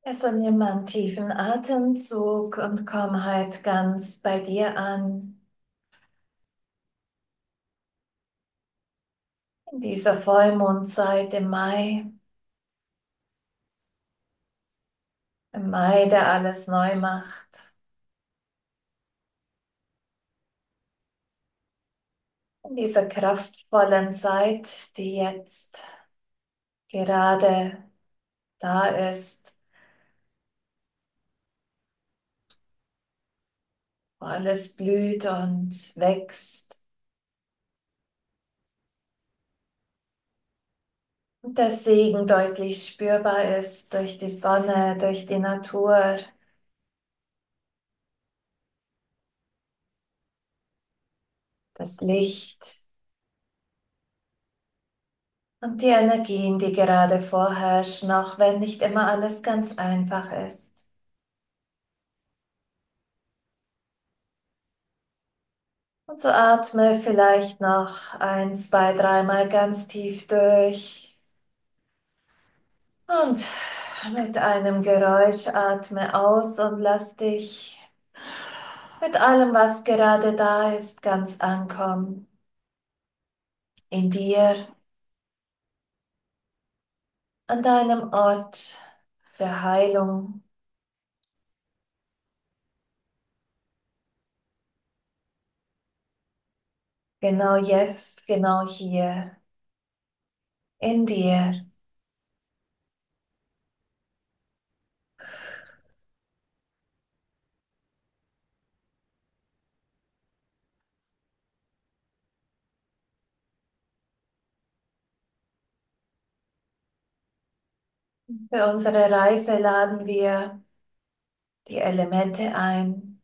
Also nimm einen tiefen Atemzug und komm halt ganz bei dir an. In dieser Vollmondzeit im Mai, der alles neu macht. In dieser kraftvollen Zeit, die jetzt gerade da ist, wo alles blüht und wächst. Und der Segen deutlich spürbar ist durch die Sonne, durch die Natur, das Licht und die Energien, die gerade vorherrschen, auch wenn nicht immer alles ganz einfach ist. Und so atme vielleicht noch ein, zwei, dreimal ganz tief durch und mit einem Geräusch atme aus und lass dich mit allem, was gerade da ist, ganz ankommen. In dir, an deinem Ort der Heilung, genau jetzt, genau hier, in dir. Für unsere Reise laden wir die Elemente ein,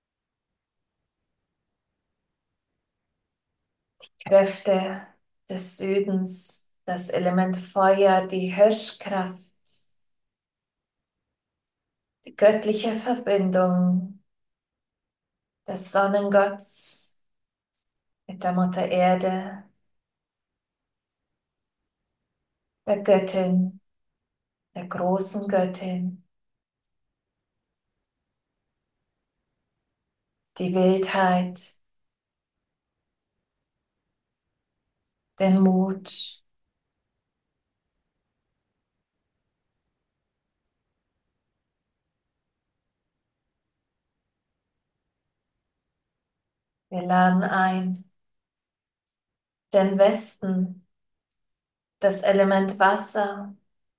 Kräfte des Südens, das Element Feuer, die Hirschkraft, die göttliche Verbindung des Sonnengotts mit der Mutter Erde, der Göttin, der großen Göttin, die Wildheit, den Mut. Wir laden ein den Westen, das Element Wasser,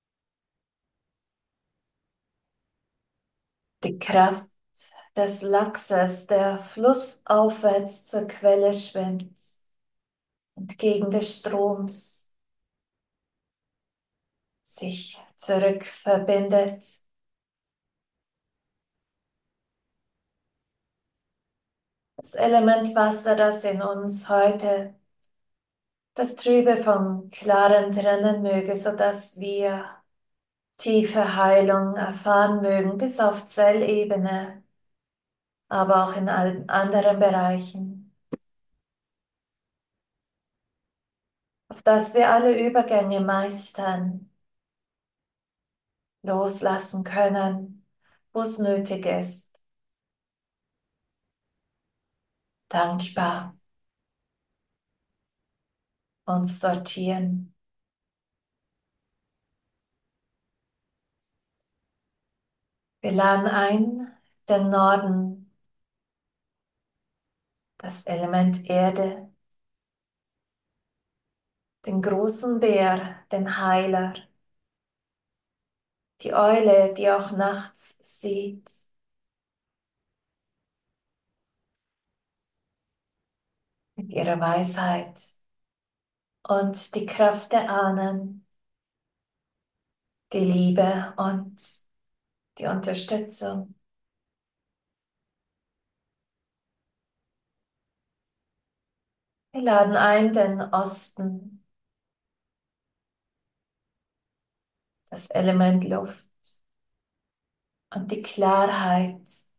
die Kraft des Lachses, der flussaufwärts zur Quelle schwimmt, entgegen des Stroms sich zurückverbindet. Das Element Wasser, das in uns heute das Trübe vom Klaren trennen möge, sodass wir tiefe Heilung erfahren mögen, bis auf Zellebene, aber auch in allen anderen Bereichen, auf dass wir alle Übergänge meistern, loslassen können, wo es nötig ist, dankbar uns sortieren. Wir laden ein den Norden, das Element Erde, den großen Bär, den Heiler, die Eule, die auch nachts sieht, mit ihrer Weisheit und die Kraft der Ahnen, die Liebe und die Unterstützung. Wir laden ein den Osten, das Element Luft und die Klarheit.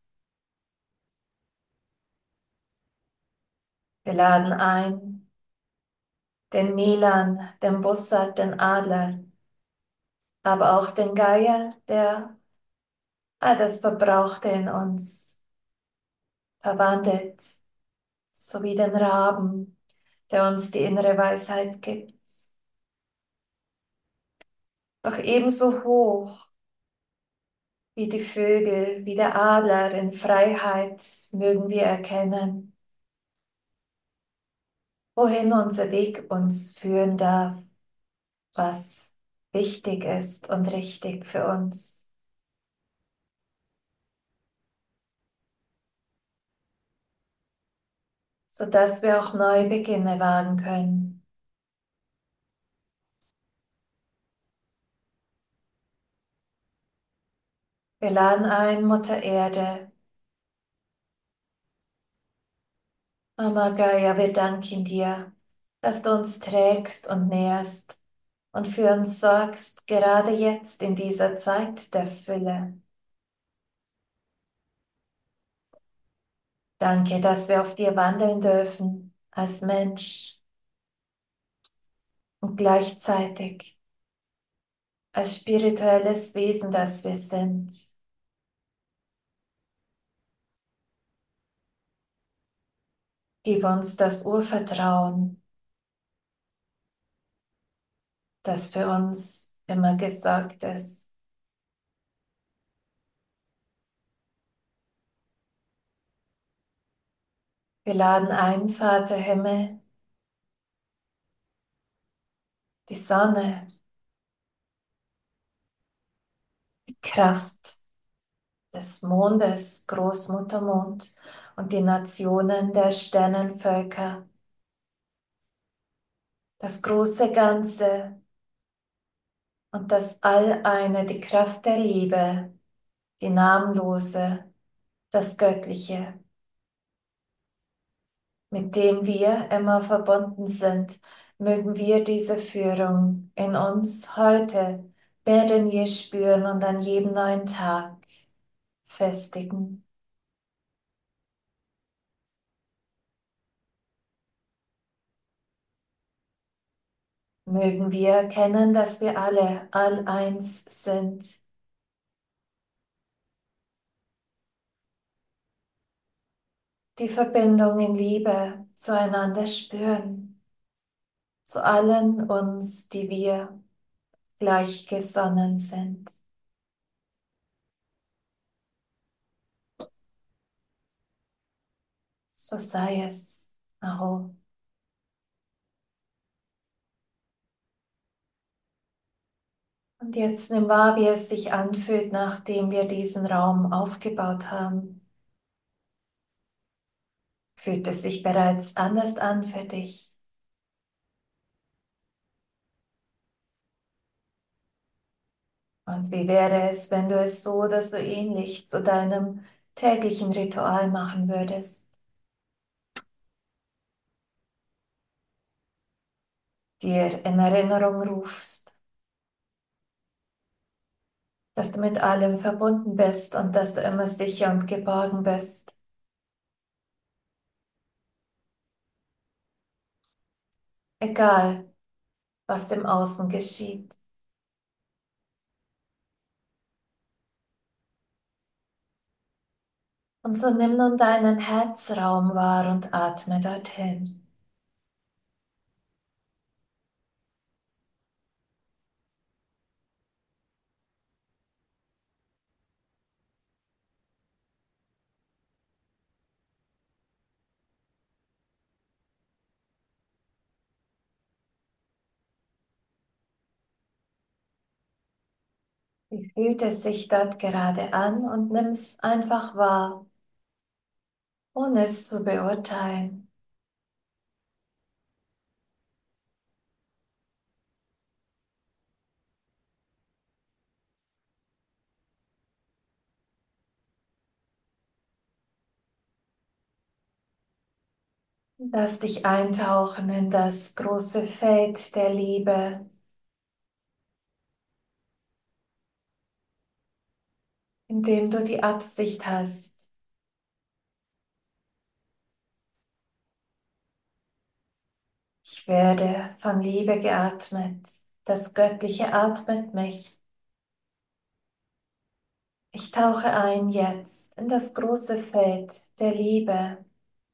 Wir laden ein den Milan, den Bussard, den Adler, aber auch den Geier, der das Verbrauchte in uns verwandelt, so wie den Raben, der uns die innere Weisheit gibt. Doch ebenso hoch wie die Vögel, wie der Adler in Freiheit mögen wir erkennen, wohin unser Weg uns führen darf, was wichtig ist und richtig für uns, sodass wir auch Neubeginne wagen können. Wir laden ein, Mutter Erde, Mama Gaia, wir danken dir, dass du uns trägst und nährst und für uns sorgst, gerade jetzt in dieser Zeit der Fülle. Danke, dass wir auf dir wandeln dürfen als Mensch und gleichzeitig als spirituelles Wesen, das wir sind. Gib uns das Urvertrauen, das für uns immer gesorgt ist. Wir laden ein, Vater Himmel, die Sonne, die Kraft des Mondes, Großmuttermond und die Nationen der Sternenvölker, das große Ganze und das All-Eine, die Kraft der Liebe, die Namenlose, das Göttliche, mit dem wir immer verbunden sind, mögen wir diese Führung in uns heute mehr denn je spüren und an jedem neuen Tag festigen. Mögen wir erkennen, dass wir alle all eins sind, die Verbindung in Liebe zueinander spüren, zu allen uns, die wir gleichgesonnen sind. So sei es, Aho. Und jetzt nimm wahr, wie es sich anfühlt, nachdem wir diesen Raum aufgebaut haben. Fühlt es sich bereits anders an für dich? Und wie wäre es, wenn du es so oder so ähnlich zu deinem täglichen Ritual machen würdest? Dir in Erinnerung rufst, dass du mit allem verbunden bist und dass du immer sicher und geborgen bist. Egal, was im Außen geschieht. Und so nimm nun deinen Herzraum wahr und atme dorthin. Wie fühlt es sich dort gerade an und nimm es einfach wahr, ohne es zu beurteilen. Lass dich eintauchen in das große Feld der Liebe, in dem du die Absicht hast. Ich werde von Liebe geatmet. Das Göttliche atmet mich. Ich tauche ein jetzt in das große Feld der Liebe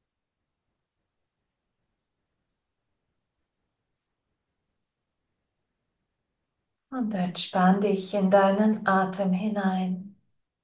und entspann dich in deinen Atem hinein.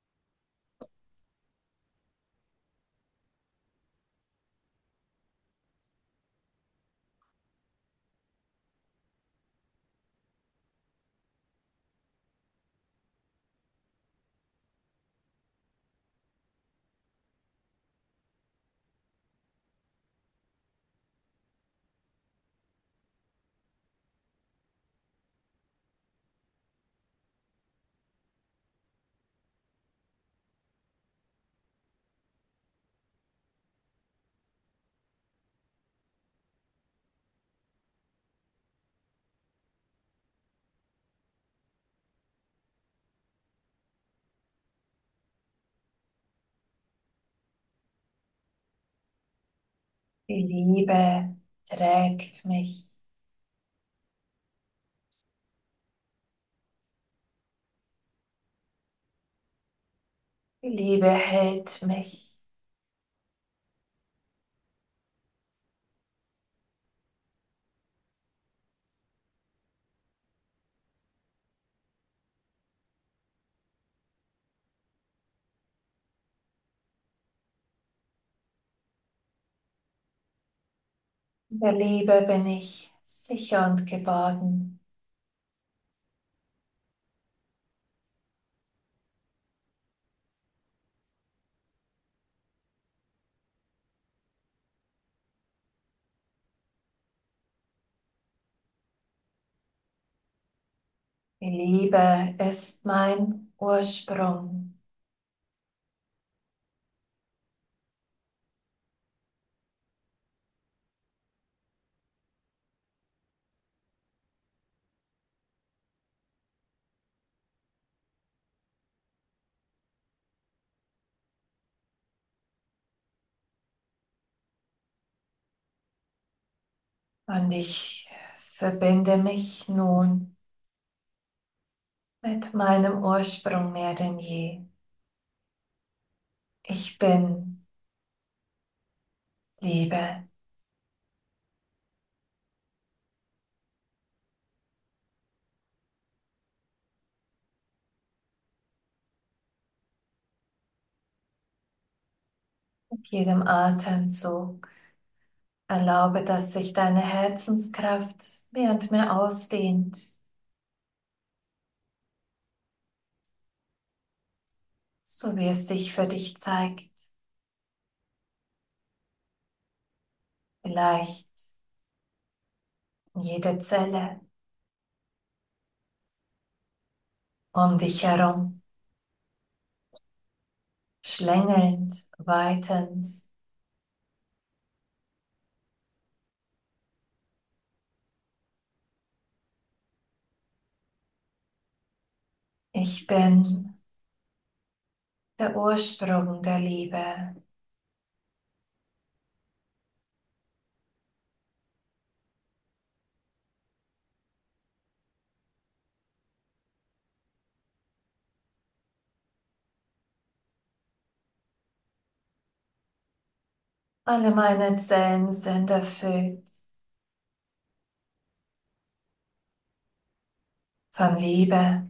Die Liebe trägt mich. Die Liebe hält mich. In der Liebe bin ich sicher und geborgen. Die Liebe ist mein Ursprung. Und ich verbinde mich nun mit meinem Ursprung mehr denn je. Ich bin Liebe. Mit jedem Atemzug erlaube, dass sich deine Herzenskraft mehr und mehr ausdehnt, so wie es sich für dich zeigt. Vielleicht in jede Zelle um dich herum, schlängelnd, weitend. Ich bin der Ursprung der Liebe. Alle meine Zellen sind erfüllt von Liebe,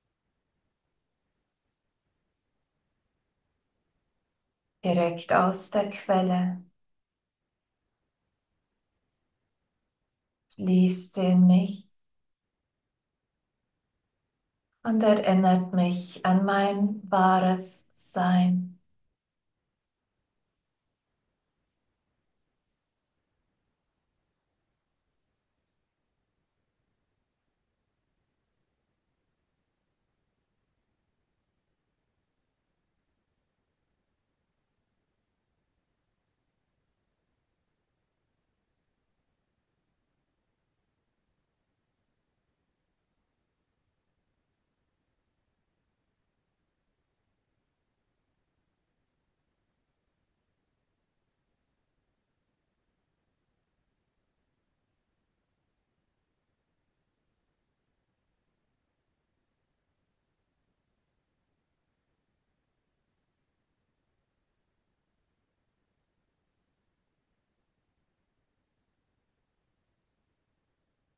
direkt aus der Quelle, fließt sie in mich und erinnert mich an mein wahres Sein.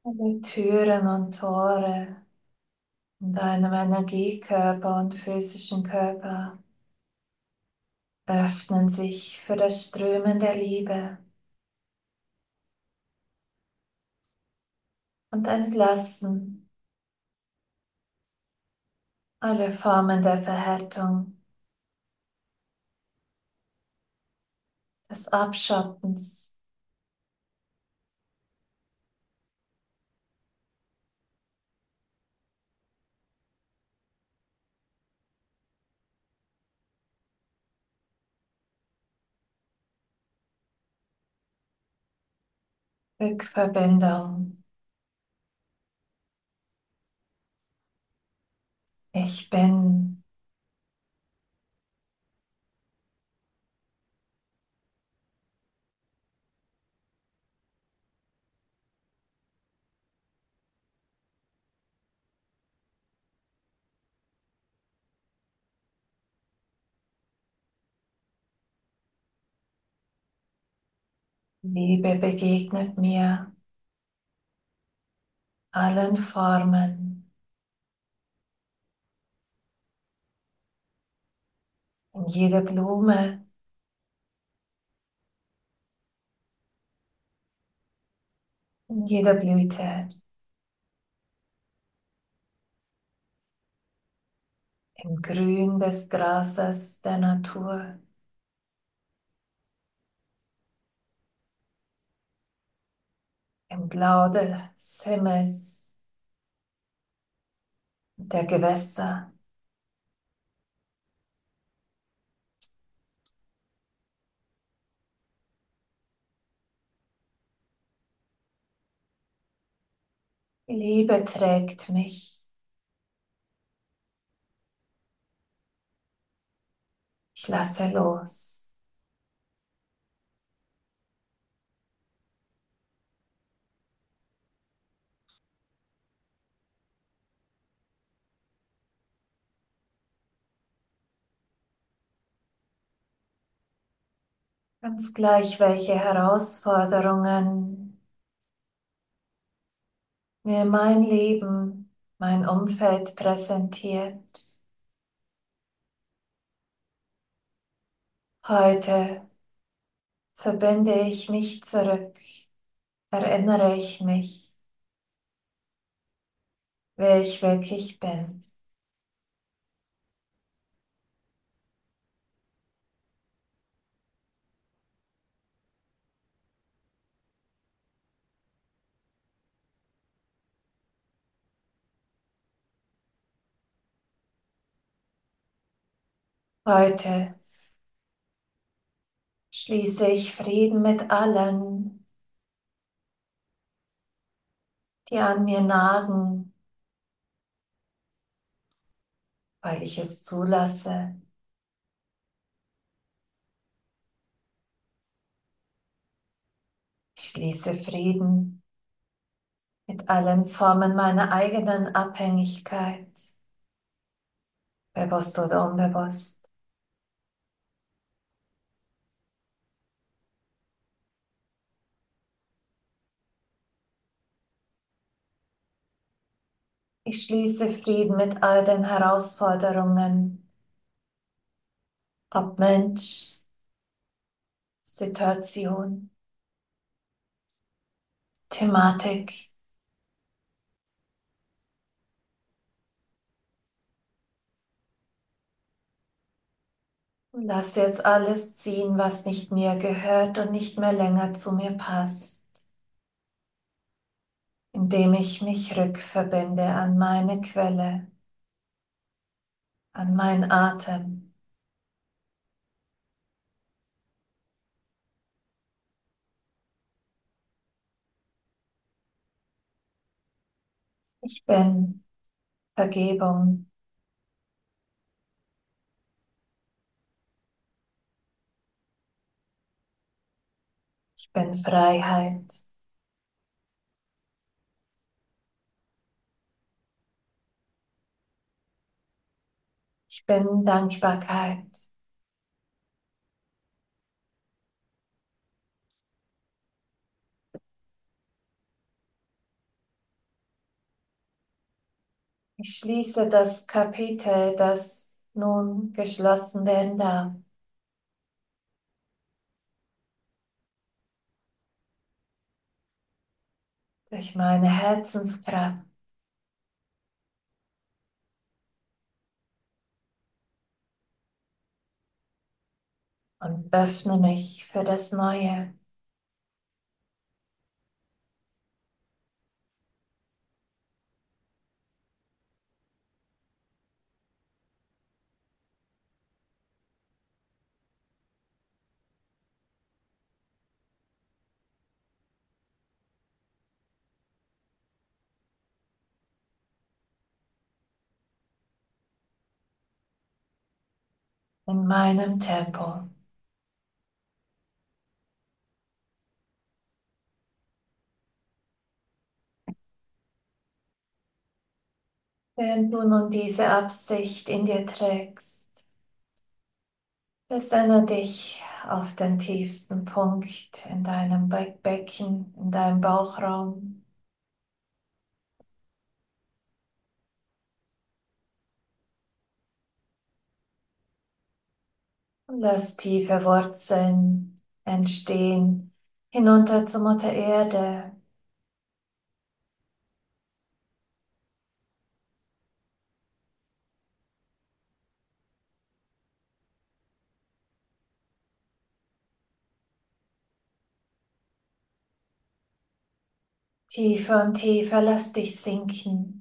Alle Türen und Tore in deinem Energiekörper und physischen Körper öffnen sich für das Strömen der Liebe und entlassen alle Formen der Verhärtung, des Abschottens. Rückverbindung. Ich bin. Liebe begegnet mir allen Formen, in jeder Blume, in jeder Blüte, im Grün des Grases der Natur, im Blau des Himmels, der Gewässer. Die Liebe trägt mich. Ich lasse los. Ganz gleich, welche Herausforderungen mir mein Leben, mein Umfeld präsentiert. Heute verbinde ich mich zurück, erinnere ich mich, wer ich wirklich bin. Heute schließe ich Frieden mit allen, die an mir nagen, weil ich es zulasse. Ich schließe Frieden mit allen Formen meiner eigenen Abhängigkeit, bewusst oder unbewusst. Ich schließe Frieden mit all den Herausforderungen, ob Mensch, Situation, Thematik. Lass jetzt alles ziehen, was nicht mir gehört und nicht mehr länger zu mir passt, indem ich mich rückverbinde an meine Quelle, an meinen Atem. Ich bin Vergebung, ich bin Freiheit, ich bin Dankbarkeit. Ich schließe das Kapitel, das nun geschlossen werden darf, durch meine Herzenskraft und öffne mich für das Neue. In meinem Tempo. Während du nun diese Absicht in dir trägst, besinne dich auf den tiefsten Punkt in deinem Becken, in deinem Bauchraum. Und lass tiefe Wurzeln entstehen, hinunter zur Mutter Erde. Tiefer und tiefer lass dich sinken.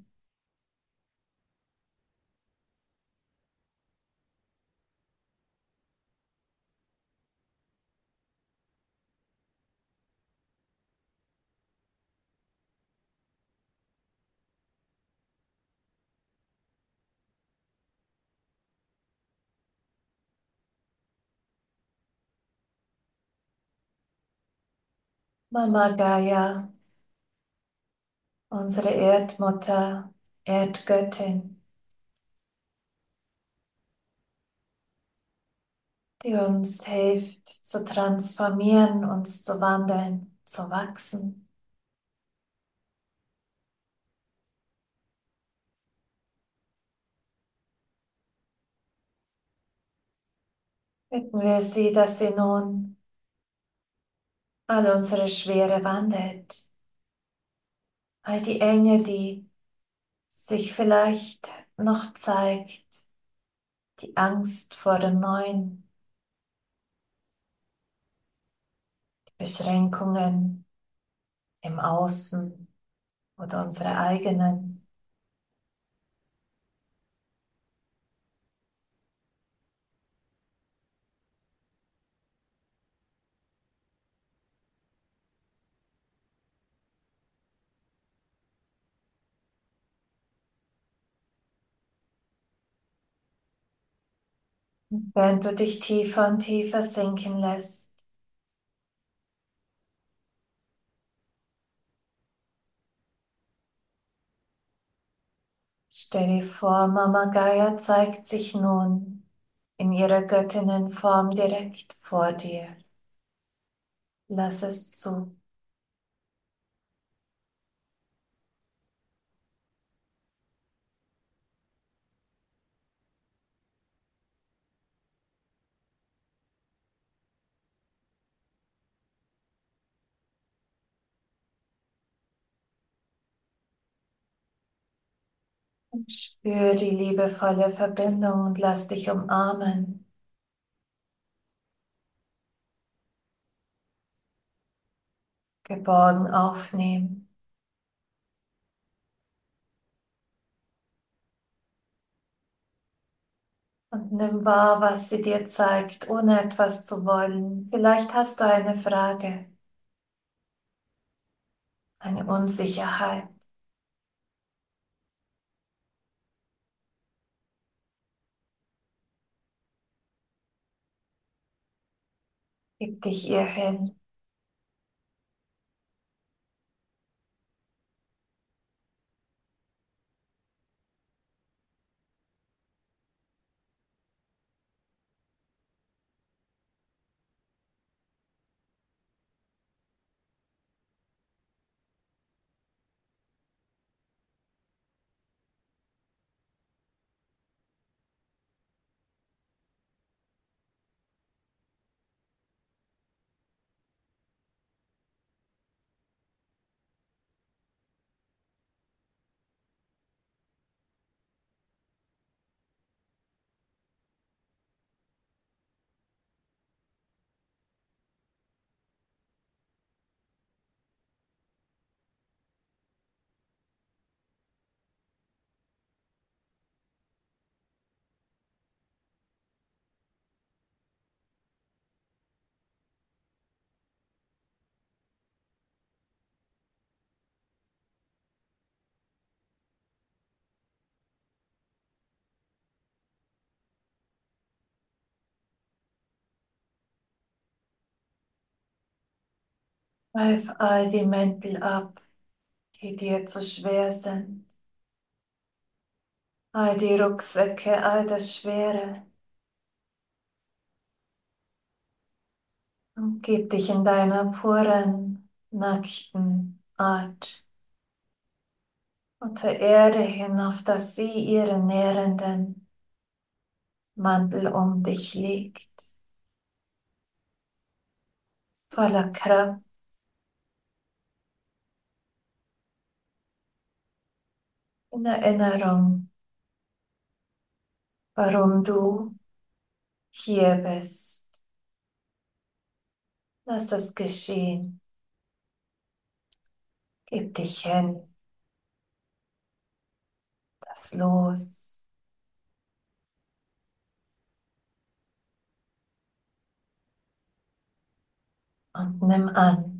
Mama Gaia, unsere Erdmutter, Erdgöttin, die uns hilft zu transformieren, uns zu wandeln, zu wachsen. Bitten wir sie, dass sie nun all unsere Schwere wandelt, all die Enge, die sich vielleicht noch zeigt, die Angst vor dem Neuen, die Beschränkungen im Außen oder unsere eigenen. Während du dich tiefer und tiefer sinken lässt, stell dir vor, Mama Gaia zeigt sich nun in ihrer Göttinnenform direkt vor dir. Lass es zu. Und spür die liebevolle Verbindung und lass dich umarmen, geborgen aufnehmen. Und nimm wahr, was sie dir zeigt, ohne etwas zu wollen. Vielleicht hast du eine Frage, eine Unsicherheit. Gib dich ihr hin. Reif all die Mäntel ab, die dir zu schwer sind. All die Rucksäcke, all das Schwere. Und gib dich in deiner puren, nackten Art unter Erde hin, auf dass sie ihren nährenden Mantel um dich legt, voller Kraft, in Erinnerung, warum du hier bist. Lass es geschehen. Gib dich hin, lass los und nimm an.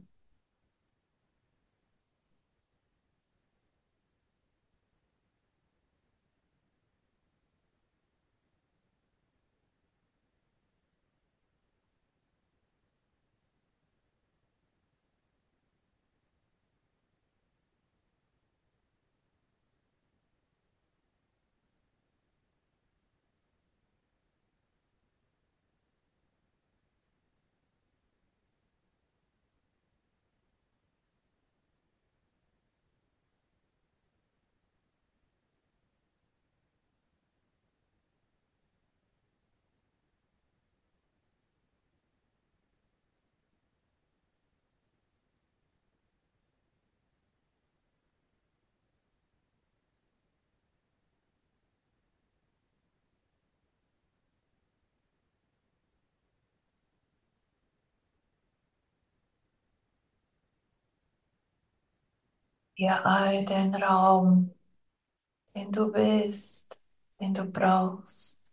Dir all den Raum, den du bist, den du brauchst.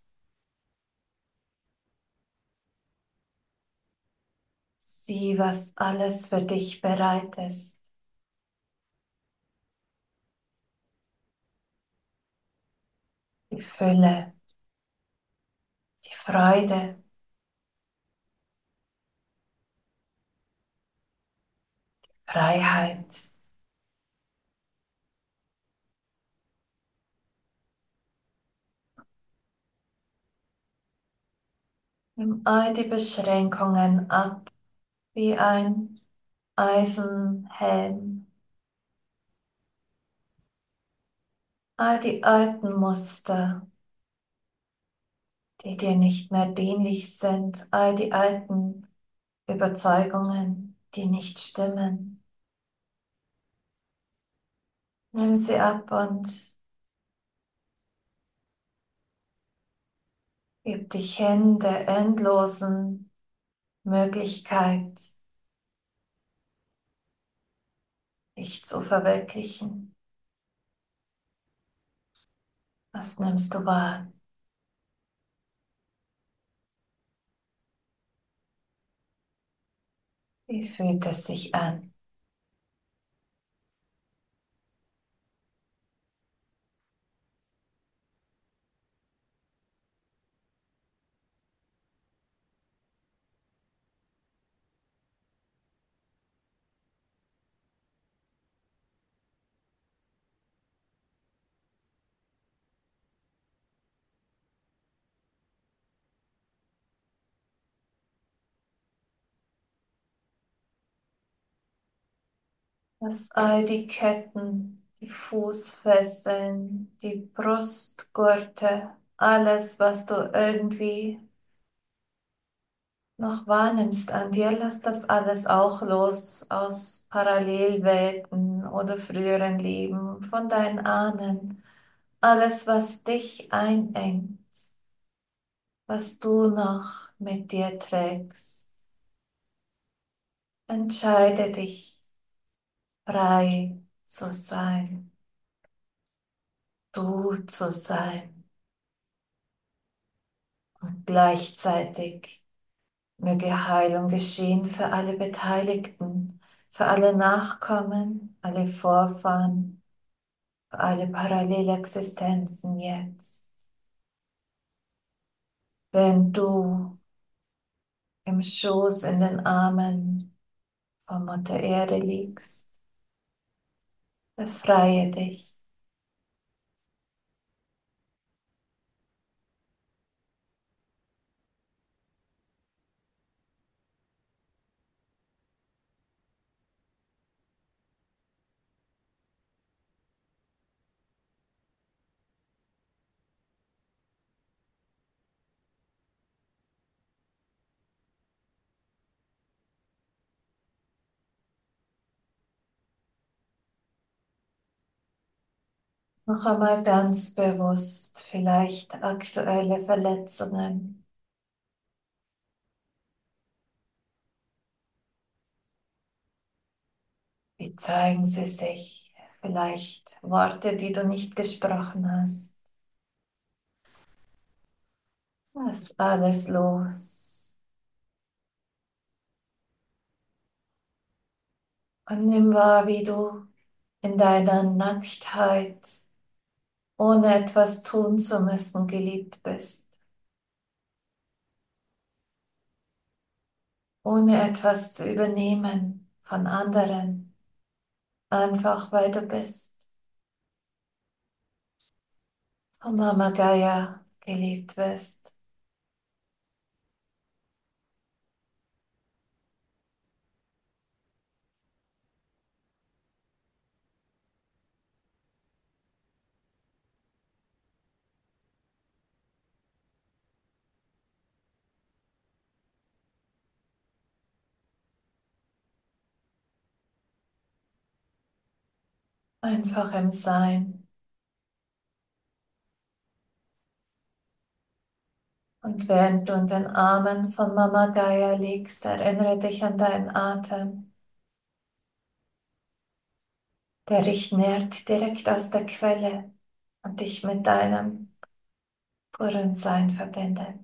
Sieh, was alles für dich bereit ist. Die Fülle, die Freude, Freiheit. Nimm all die Beschränkungen ab, wie ein Eisenhelm. All die alten Muster, die dir nicht mehr dienlich sind, all die alten Überzeugungen, die nicht stimmen. Nimm sie ab und gib dich hin der endlosen Möglichkeit, dich zu verwirklichen. Was nimmst du wahr? Wie fühlt es sich an? Lass all die Ketten, die Fußfesseln, die Brustgurte, alles, was du irgendwie noch wahrnimmst an dir, lass das alles auch los aus Parallelwelten oder früheren Leben, von deinen Ahnen. Alles, was dich einengt, was du noch mit dir trägst. Entscheide dich, frei zu sein, du zu sein und gleichzeitig möge Heilung geschehen für alle Beteiligten, für alle Nachkommen, alle Vorfahren, für alle Parallelexistenzen jetzt. Wenn du im Schoß, in den Armen von Mutter Erde liegst. Befreie dich. Noch einmal ganz bewusst vielleicht aktuelle Verletzungen. Wie zeigen sie sich? Vielleicht Worte, die du nicht gesprochen hast. Lass alles los. Und nimm wahr, wie du in deiner Nacktheit, ohne etwas tun zu müssen, geliebt bist. Ohne etwas zu übernehmen von anderen. Einfach weil du bist. Von Mama Gaia geliebt wirst. Einfach im Sein. Und während du in den Armen von Mama Gaia liegst, erinnere dich an deinen Atem, der dich nährt direkt aus der Quelle und dich mit deinem puren Sein verbindet.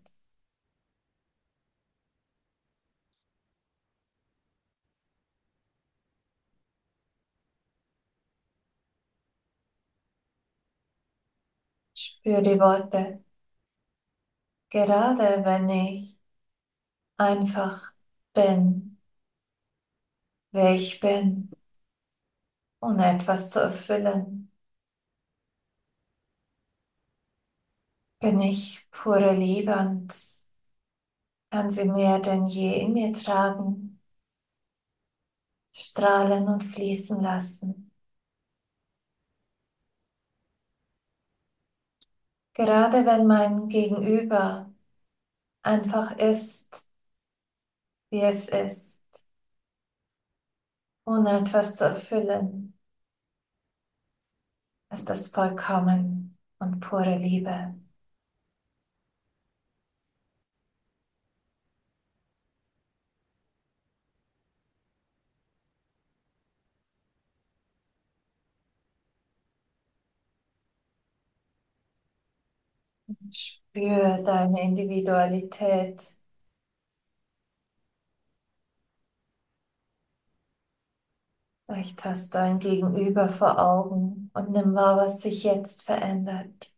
Spür die Worte, gerade wenn ich einfach bin, wer ich bin, ohne etwas zu erfüllen, bin ich pure Liebe und kann sie mehr denn je in mir tragen, strahlen und fließen lassen. Gerade wenn mein Gegenüber einfach ist, wie es ist, ohne etwas zu erfüllen, ist es vollkommen und pure Liebe. Spür deine Individualität. Vielleicht hast du ein Gegenüber vor Augen und nimm wahr, was sich jetzt verändert.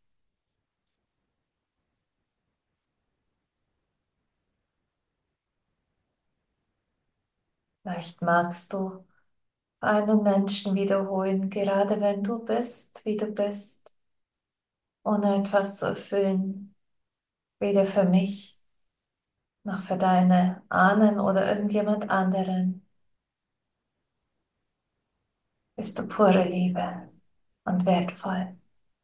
Vielleicht magst du einen Menschen wiederholen, gerade wenn du bist, wie du bist, ohne etwas zu erfüllen, weder für mich noch für deine Ahnen oder irgendjemand anderen. Bist du pure Liebe und wertvoll.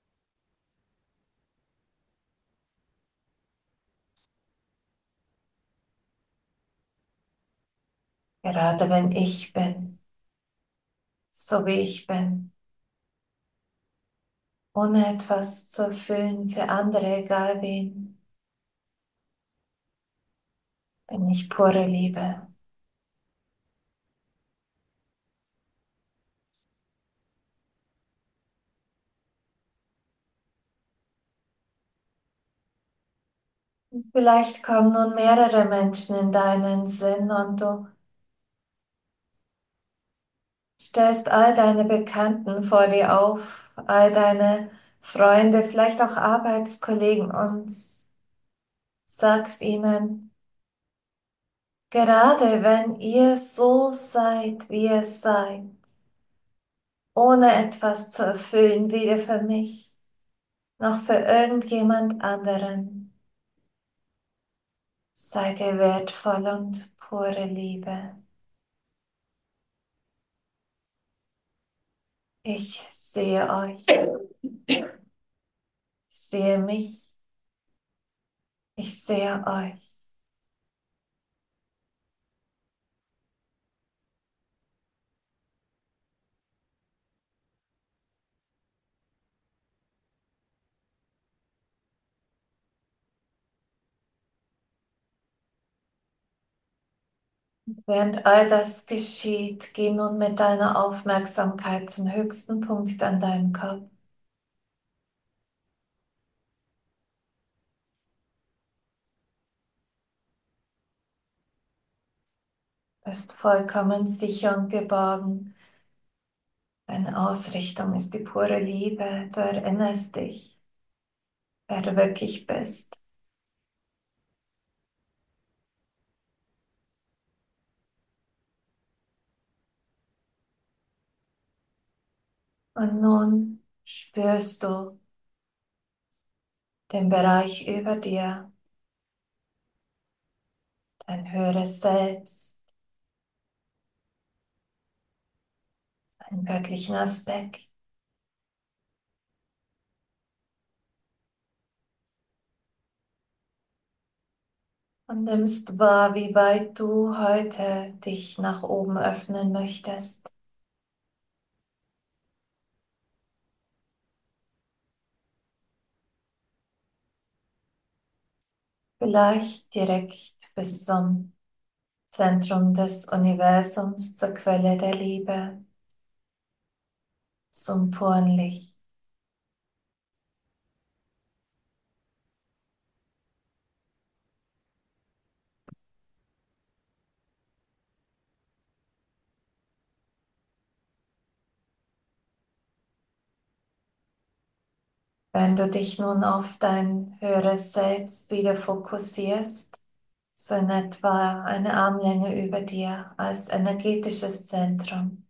Gerade wenn ich bin, so wie ich bin, ohne etwas zu erfüllen für andere, egal wen, bin ich pure Liebe. Vielleicht kommen nun mehrere Menschen in deinen Sinn und du stellst all deine Bekannten vor dir auf, all deine Freunde, vielleicht auch Arbeitskollegen und sagst ihnen, Gerade wenn ihr so seid, wie ihr seid, ohne etwas zu erfüllen, weder für mich noch für irgendjemand anderen, seid ihr wertvoll und pure Liebe. Ich sehe euch, ich sehe mich, ich sehe euch. Während all das geschieht, geh nun mit deiner Aufmerksamkeit zum höchsten Punkt an deinem Kopf. Bist vollkommen sicher und geborgen. Deine Ausrichtung ist die pure Liebe. Du erinnerst dich, wer du wirklich bist. Und nun spürst du den Bereich über dir, dein höheres Selbst, einen göttlichen Aspekt. Und nimmst wahr, wie weit du heute dich nach oben öffnen möchtest. Vielleicht direkt bis zum Zentrum des Universums, zur Quelle der Liebe, zum puren Licht. Wenn du dich nun auf dein höheres Selbst wieder fokussierst, so in etwa eine Armlänge über dir als energetisches Zentrum,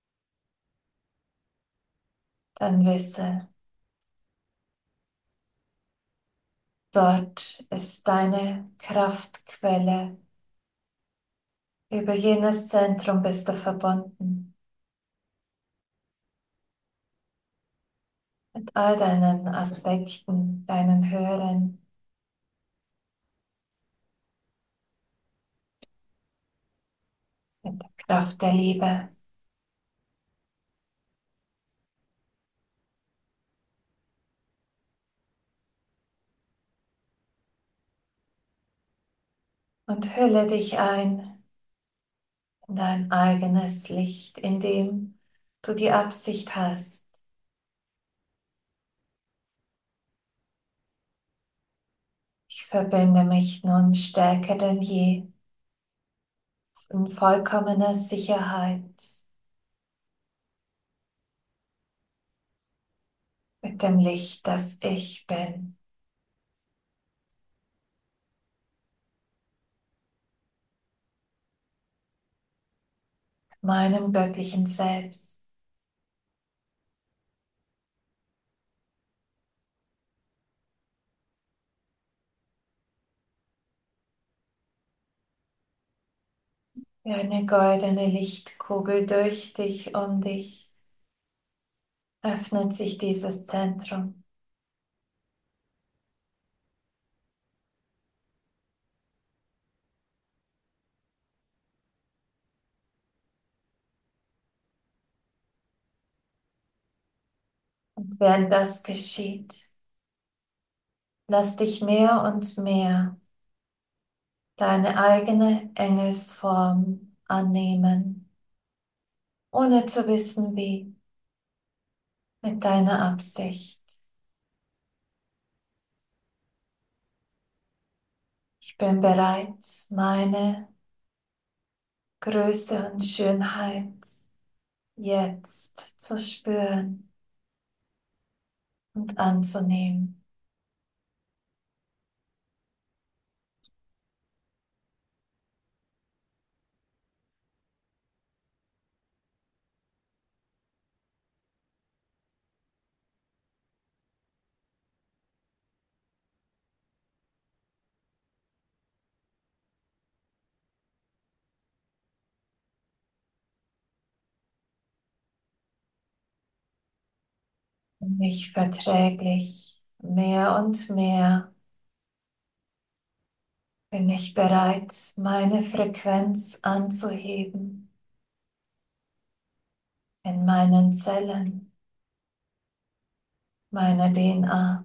dann wisse, dort ist deine Kraftquelle. Über jenes Zentrum bist du verbunden mit all deinen Aspekten, deinen höheren, mit der Kraft der Liebe. Und hülle dich ein in dein eigenes Licht, in dem du die Absicht hast. Ich verbinde mich nun stärker denn je in vollkommener Sicherheit mit dem Licht, das ich bin, meinem göttlichen Selbst. Wie eine goldene Lichtkugel durch dich, um dich, öffnet sich dieses Zentrum. Und während das geschieht, lass dich mehr und mehr deine eigene Engelsform annehmen, ohne zu wissen wie, mit deiner Absicht. Ich bin bereit, meine Größe und Schönheit jetzt zu spüren und anzunehmen. mich verträglich. Mehr und mehr bin ich bereit, meine Frequenz anzuheben in meinen Zellen, meiner DNA,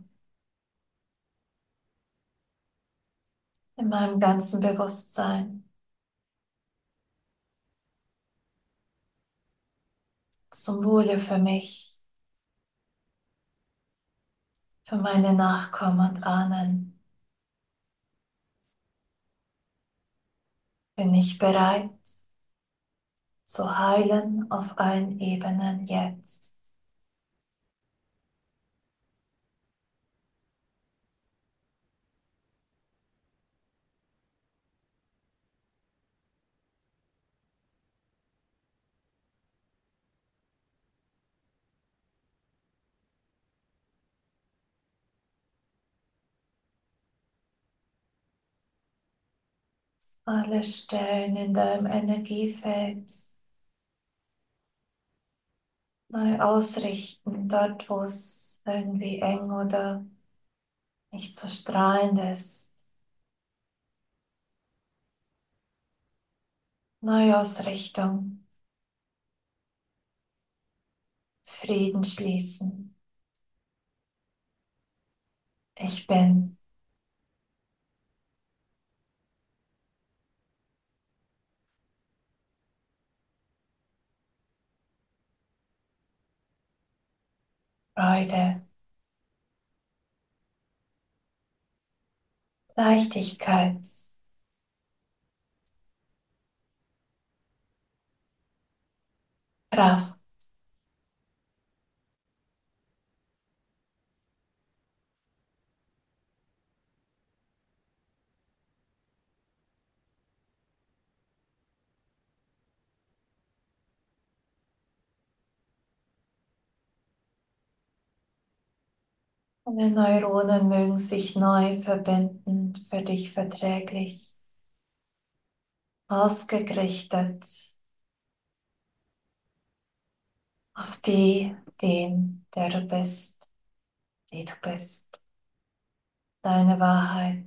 in meinem ganzen Bewusstsein, zum Wohle für mich, für meine Nachkommen und Ahnen. Bin ich bereit zu heilen auf allen Ebenen jetzt. Alle Stellen in deinem Energiefeld neu ausrichten, dort wo es irgendwie eng oder nicht so strahlend ist. Neuausrichtung, Frieden schließen. Ich bin Freude, Leichtigkeit, Kraft. Alle Neuronen mögen sich neu verbinden, für dich verträglich, ausgerichtet auf der du bist, die du bist, deine Wahrheit.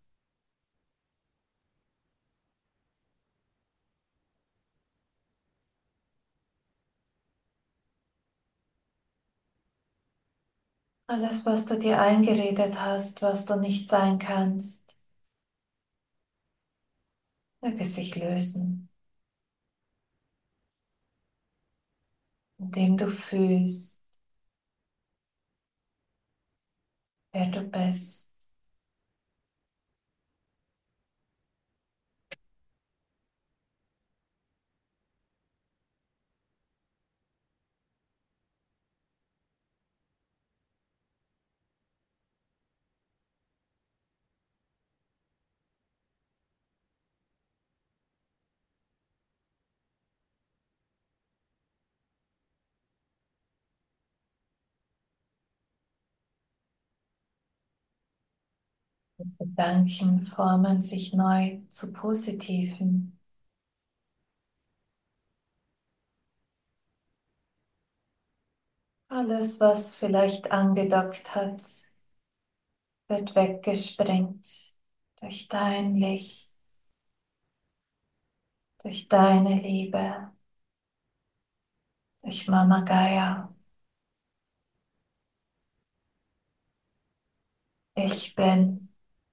Alles, was du dir eingeredet hast, was du nicht sein kannst, möge sich lösen, indem du fühlst, wer du bist. Gedanken formen sich neu zu positiven. Alles, was vielleicht angedockt hat, wird weggesprengt durch dein Licht, durch deine Liebe, durch Mama Gaia. Ich bin.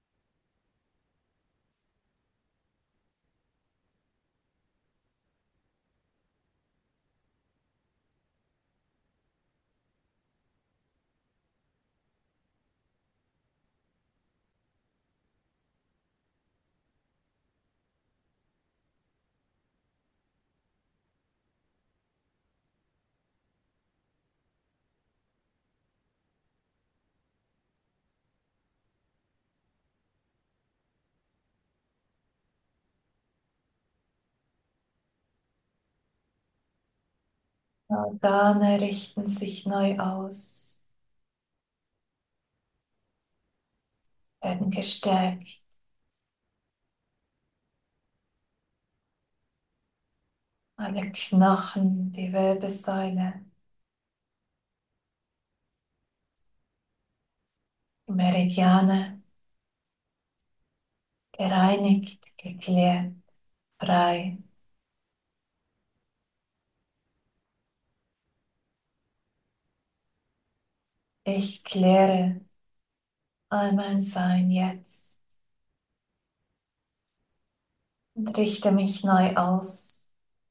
Organe richten sich neu aus, werden gestärkt. Alle Knochen, die Wirbelsäule, Meridiane gereinigt, geklärt, frei. Ich kläre all mein Sein jetzt und richte mich neu aus.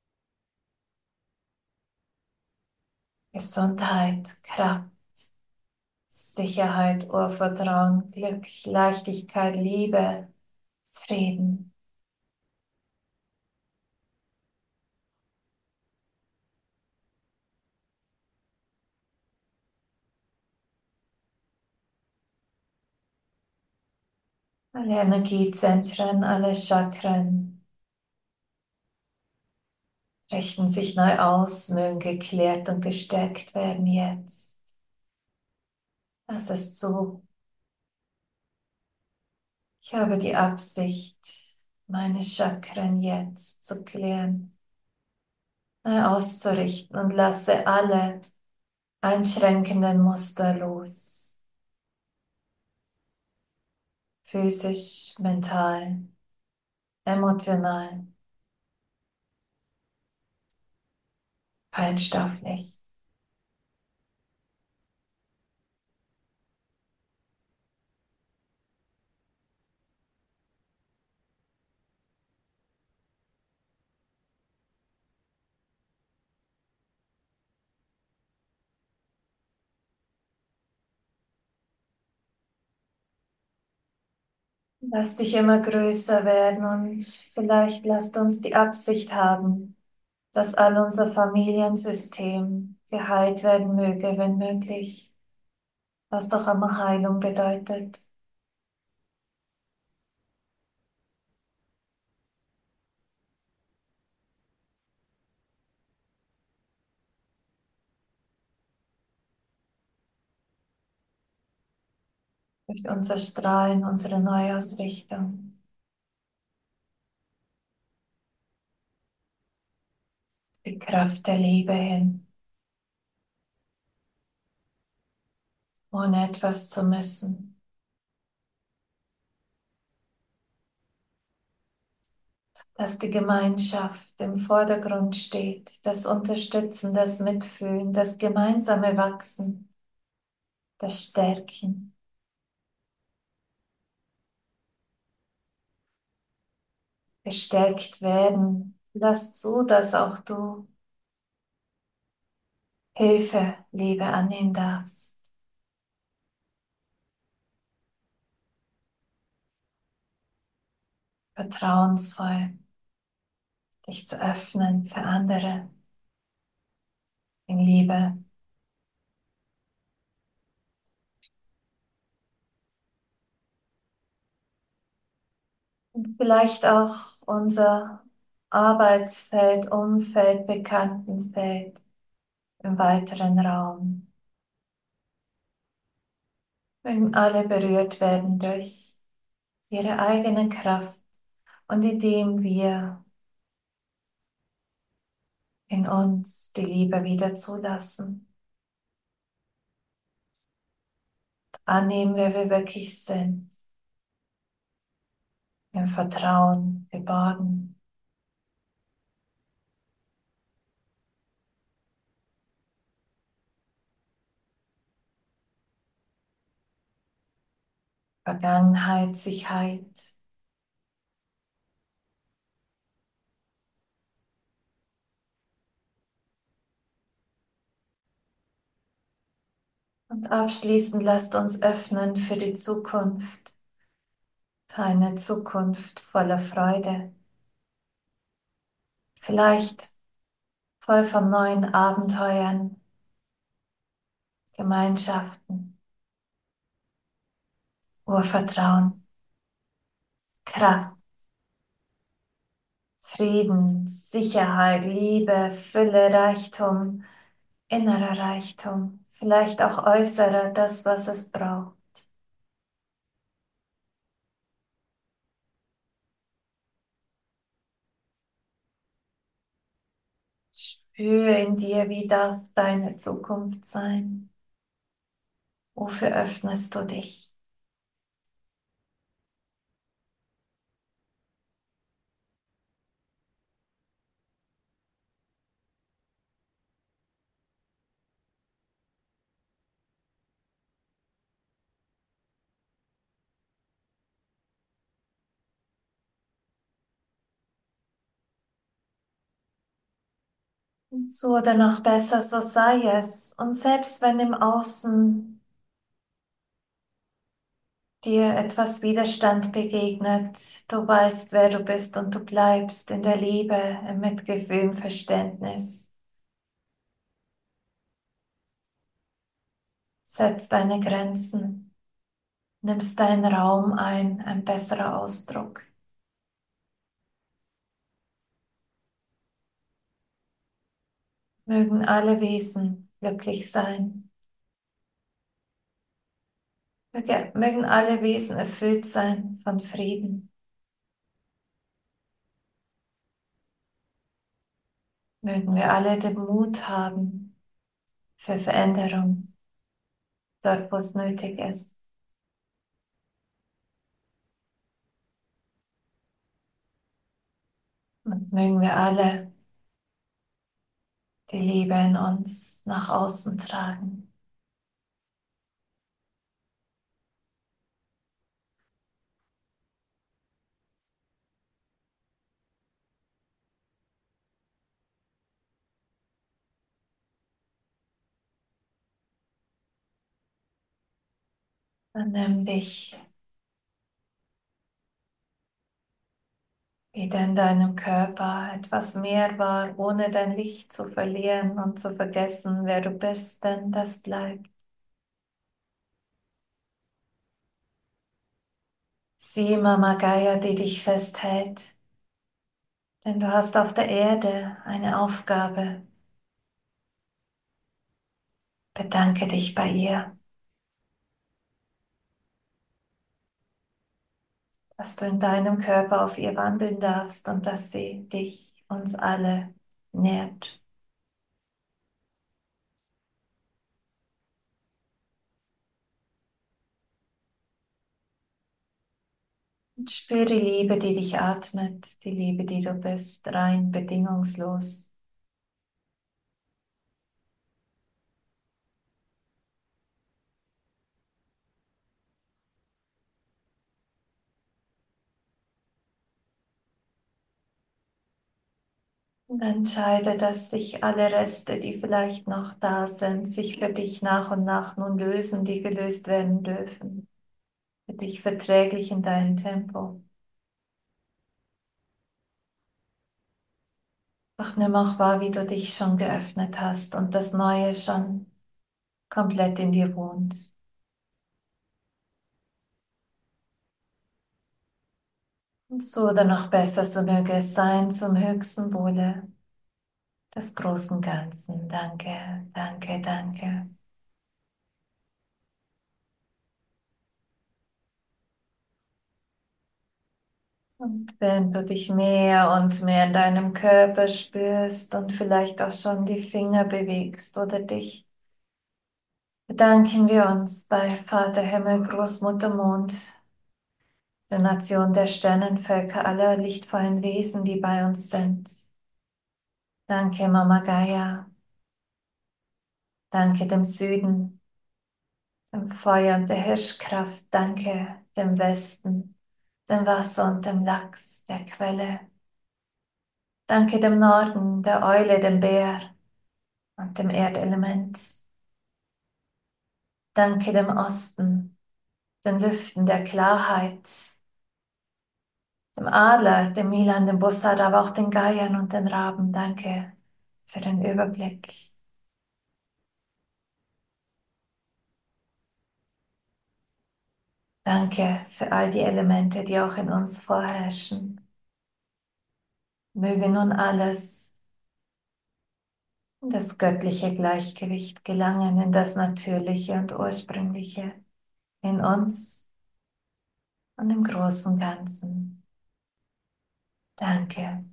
Gesundheit, Kraft, Sicherheit, Urvertrauen, Glück, Leichtigkeit, Liebe, Frieden. Alle Energiezentren, alle Chakren richten sich neu aus, mögen geklärt und gestärkt werden jetzt. Lass es zu. Ich habe die Absicht, meine Chakren jetzt zu klären, neu auszurichten und lasse alle einschränkenden Muster los. Physisch, mental, emotional, feinstofflich. Lass dich immer größer werden und vielleicht lasst uns die Absicht haben, dass all unser Familiensystem geheilt werden möge, wenn möglich, was doch immer Heilung bedeutet. Durch unser Strahlen, unsere Neuausrichtung, die Kraft der Liebe hin, ohne etwas zu müssen. Dass die Gemeinschaft im Vordergrund steht, das Unterstützen, das Mitfühlen, das gemeinsame Wachsen, das Stärken, gestärkt werden. Lass zu, dass auch du Hilfe, Liebe annehmen darfst. Vertrauensvoll, dich zu öffnen für andere in Liebe. Und vielleicht auch unser Arbeitsfeld, Umfeld, Bekanntenfeld im weiteren Raum. Mögen alle berührt werden durch ihre eigene Kraft und indem wir in uns die Liebe wieder zulassen. Annehmen, wer wir wirklich sind. Im Vertrauen, geborgen. Vergangenheit sich heilt. Und abschließend lasst uns öffnen für die Zukunft. Für eine Zukunft voller Freude. Vielleicht voll von neuen Abenteuern, Gemeinschaften, Urvertrauen, Kraft, Frieden, Sicherheit, Liebe, Fülle, Reichtum, innerer Reichtum, vielleicht auch äußerer, das, was es braucht. Spüre in dir, wie darf deine Zukunft sein? Wofür öffnest du dich? So oder noch besser, so sei es. Und selbst wenn im Außen dir etwas Widerstand begegnet, du weißt, wer du bist und du bleibst in der Liebe, im Mitgefühl, im Verständnis. Setzt deine Grenzen, nimmst deinen Raum ein besserer Ausdruck. Mögen alle Wesen glücklich sein. Mögen alle Wesen erfüllt sein von Frieden. Mögen wir alle den Mut haben für Veränderung, dort wo es nötig ist. Und mögen wir alle die Liebe in uns nach außen tragen. Dann nimm dich wieder in deinem Körper etwas mehr wahr, ohne dein Licht zu verlieren und zu vergessen, wer du bist, denn das bleibt. Sieh Mama Gaia, die dich festhält, denn du hast auf der Erde eine Aufgabe. Bedanke dich bei ihr, dass du in deinem Körper auf ihr wandeln darfst und dass sie dich, uns alle, nährt. Und spür die Liebe, die dich atmet, die Liebe, die du bist, rein, bedingungslos. Und entscheide, dass sich alle Reste, die vielleicht noch da sind, sich für dich nach und nach nun lösen, die gelöst werden dürfen. Für dich verträglich in deinem Tempo. Doch nimm auch wahr, wie du dich schon geöffnet hast und das Neue schon komplett in dir wohnt. Und so oder noch besser, so möge es sein zum höchsten Wohle des großen Ganzen. Danke, danke, danke. Und während du dich mehr und mehr in deinem Körper spürst und vielleicht auch schon die Finger bewegst oder dich, bedanken wir uns bei Vater Himmel, Großmutter Mond, der Nation der Sternenvölker, aller lichtvollen Wesen, die bei uns sind. Danke, Mama Gaia. Danke dem Süden, dem Feuer und der Hirschkraft. Danke dem Westen, dem Wasser und dem Lachs, der Quelle. Danke dem Norden, der Eule, dem Bär und dem Erdelement. Danke dem Osten, den Lüften der Klarheit, dem Adler, dem Milan, dem Bussard, aber auch den Geiern und den Raben. Danke für den Überblick. Danke für all die Elemente, die auch in uns vorherrschen. Möge nun alles in das göttliche Gleichgewicht gelangen, in das Natürliche und Ursprüngliche, in uns und im großen Ganzen. Danke.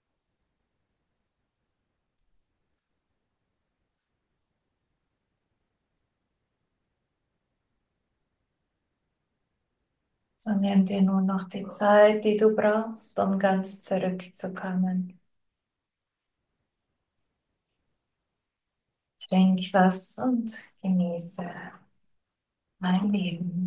So nimm dir nun noch die Zeit, die du brauchst, um ganz zurückzukommen. Trink was und genieße mein Leben.